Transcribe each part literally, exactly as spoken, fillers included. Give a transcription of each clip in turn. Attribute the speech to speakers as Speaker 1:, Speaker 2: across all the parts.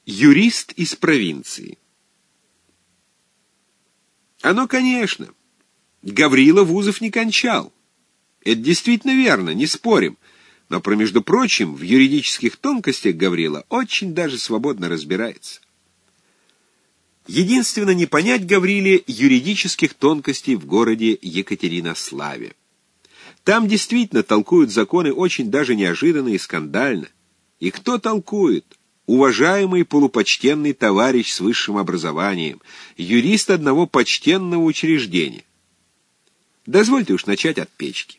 Speaker 1: Юрист из провинции. Оно, конечно. Гаврила вузов не кончал. Это действительно верно, не спорим. Но, про между прочим, в юридических тонкостях Гаврила очень даже свободно разбирается. Единственно, не понять Гавриле юридических тонкостей в городе Екатеринославе. Там действительно толкуют законы очень даже неожиданно и скандально. И кто толкует? Уважаемый полупочтенный товарищ с высшим образованием, юрист одного почтенного учреждения. Дозвольте уж начать от печки.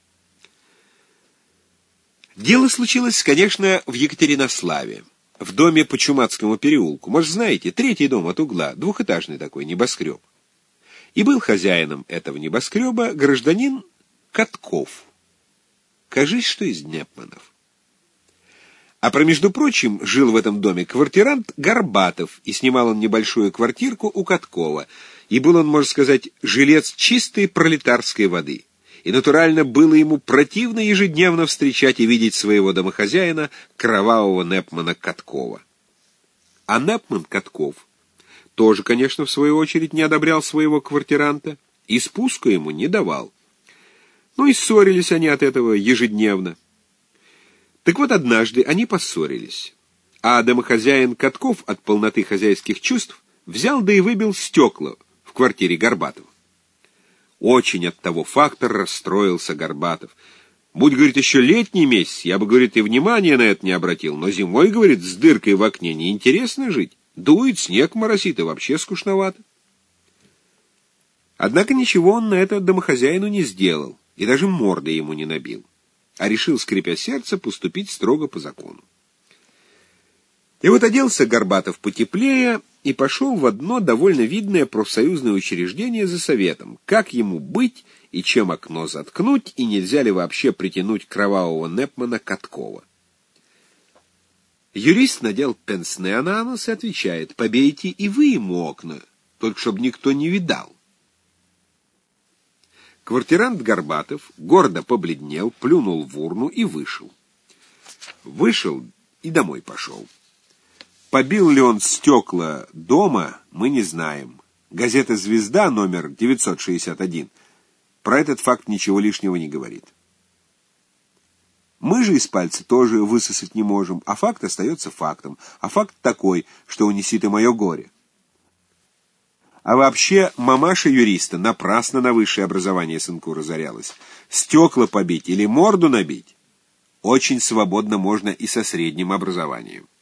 Speaker 1: Дело случилось, конечно, в Екатеринославе, в доме по Чумацкому переулку. Может, знаете, третий дом от угла, двухэтажный такой небоскреб. И был хозяином этого небоскреба гражданин Катков. Кажись, что из Непманов. А про между прочим жил в этом доме квартирант Горбатов, и снимал он небольшую квартирку у Каткова. И был он, можно сказать, жилец чистой пролетарской воды. И натурально было ему противно ежедневно встречать и видеть своего домохозяина, кровавого Непмана Каткова. А Непман Катков тоже, конечно, в свою очередь не одобрял своего квартиранта и спуска ему не давал. Ну и ссорились они от этого ежедневно. Так вот, однажды они поссорились, а домохозяин Катков от полноты хозяйских чувств взял да и выбил стекла в квартире Горбатова. Очень от того фактор расстроился Горбатов. Будь, говорит, еще летний месяц, я бы, говорит, и внимания на это не обратил, но зимой, говорит, с дыркой в окне неинтересно жить. Дует, снег моросит, и вообще скучновато. Однако ничего он на это домохозяину не сделал, и даже морды ему не набил, а решил, скрипя сердце, поступить строго по закону. И вот оделся Горбатов потеплее и пошел в одно довольно видное профсоюзное учреждение за советом, как ему быть и чем окно заткнуть, и нельзя ли вообще притянуть кровавого Непмана Каткова. Юрист надел пенсне на нос и отвечает: побейте и вы ему окна, только чтобы никто не видал. Квартирант Горбатов гордо побледнел, плюнул в урну и вышел. Вышел и домой пошел. Побил ли он стекла дома, мы не знаем. Газета «Звезда», номер девятьсот шестьдесят один, про этот факт ничего лишнего не говорит. Мы же из пальца тоже высосать не можем, а факт остается фактом. А факт такой, что унесит и мое горе. А вообще, мамаша юриста напрасно на высшее образование сынку разорялась. Стекла побить или морду набить очень свободно можно и со средним образованием.